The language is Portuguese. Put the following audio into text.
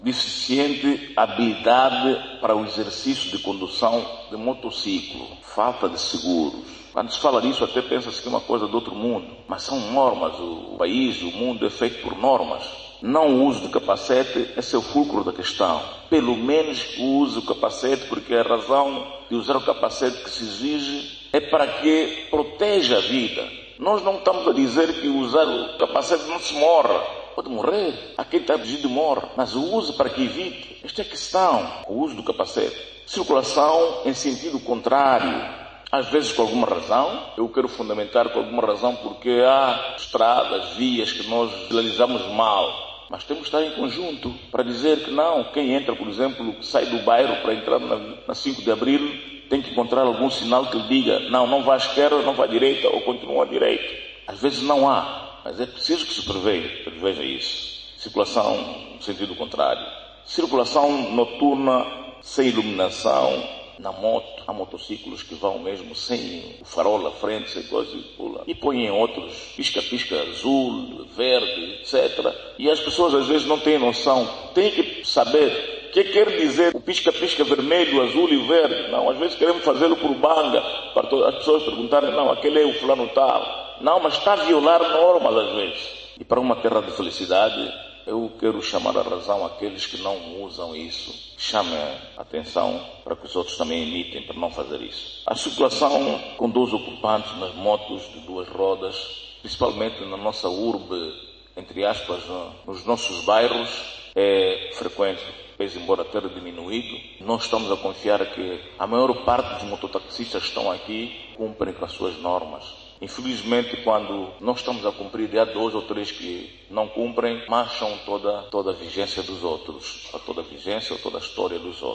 deficiente habilidade para o exercício de condução de motociclo, falta de seguros. Quando se fala disso, até pensa-se que é uma coisa do outro mundo, mas são normas. O país, o mundo é feito por normas. Não o uso de capacete, esse é o fulcro da questão. Pelo menos use o capacete, porque a razão de usar o capacete que se exige é para que proteja a vida. Nós não estamos a dizer que usar o capacete não se morra. Pode morrer. Há quem está exigindo morre, mas o uso para que evite. Esta é a questão, o uso do capacete. Circulação em sentido contrário. Às vezes com alguma razão, eu quero fundamentar com alguma razão porque há estradas, vias que nós realizamos mal. Mas temos que estar em conjunto para dizer que não, quem entra, por exemplo, sai do bairro para entrar na 5 de Abril, tem que encontrar algum sinal que lhe diga, não vá à esquerda, não vá à direita ou continua à direita. Às vezes não há, mas é preciso que se preveja isso. Circulação no sentido contrário. Circulação noturna sem iluminação na moto. Há motociclos que vão mesmo sem o farol à frente, sem coisa e pula. E põem outros, pisca-pisca azul, verde, etc. E as pessoas às vezes não têm noção. Têm que saber o que quer dizer o pisca-pisca vermelho, azul e verde. Não, às vezes queremos fazê-lo por banga, para as pessoas perguntarem, não, aquele é o fulano tal. Não, mas está a violar normas às vezes. E para uma terra de felicidade, eu quero chamar a razão àqueles que não usam isso. Chame a atenção para que os outros também imitem para não fazer isso. A circulação com 2 ocupantes nas motos de 2 rodas, principalmente na nossa urbe, entre aspas, nos nossos bairros, é frequente. Pese embora ter diminuído, nós estamos a confiar que a maior parte dos mototaxistas que estão aqui cumprem com as suas normas. Infelizmente, quando nós estamos a cumprir, há 2 ou 3 que não cumprem, marcham toda a vigência dos outros, toda a vigência ou toda a história dos outros.